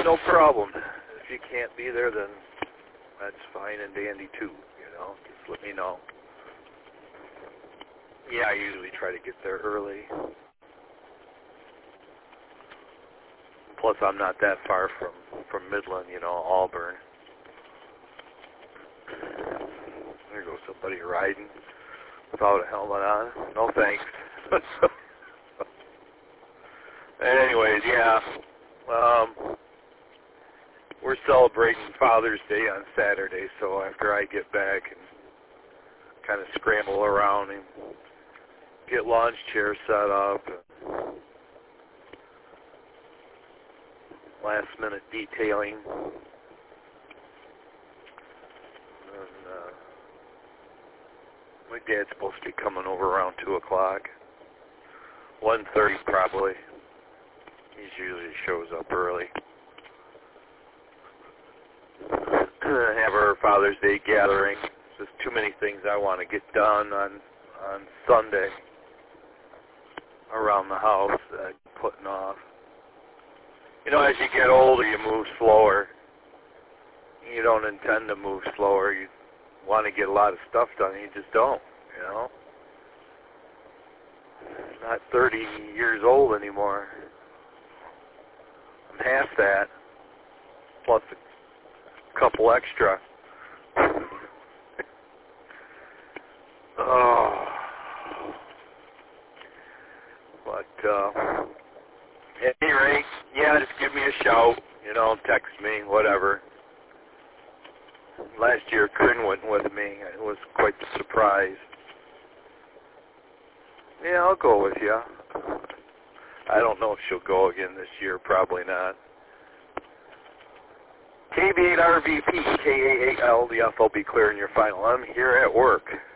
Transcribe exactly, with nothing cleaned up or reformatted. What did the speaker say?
no problem. If you can't be there, then that's fine and dandy too, you know. Just let me know. Yeah, I usually try to get there early. Plus, I'm not that far from, from Midland, you know, Auburn. There goes somebody riding without a helmet on. No thanks. Anyways, yeah. Um, we're celebrating Father's Day on Saturday, so after I get back and kind of scramble around and get launch chairs set up, and last minute detailing, and uh, my dad's supposed to be coming over around two o'clock, one thirty probably. He usually shows up early. Have our Father's Day gathering. There's just too many things I want to get done on on Sunday around the house that I'm putting off. You know, as you get older, you move slower. You don't intend to move slower. You want to get a lot of stuff done, and you just don't, you know. I'm not thirty years old anymore. I'm half that, plus a couple extra. Oh. But, uh, at any rate, yeah, just give me a shout, you know, text me, whatever. Last year, Corinne went with me. It was quite the surprise. Yeah, I'll go with you. I don't know if she'll go again this year. Probably not. K B eight R V P, K A A L, the F L B clearing your final. I'm here at work.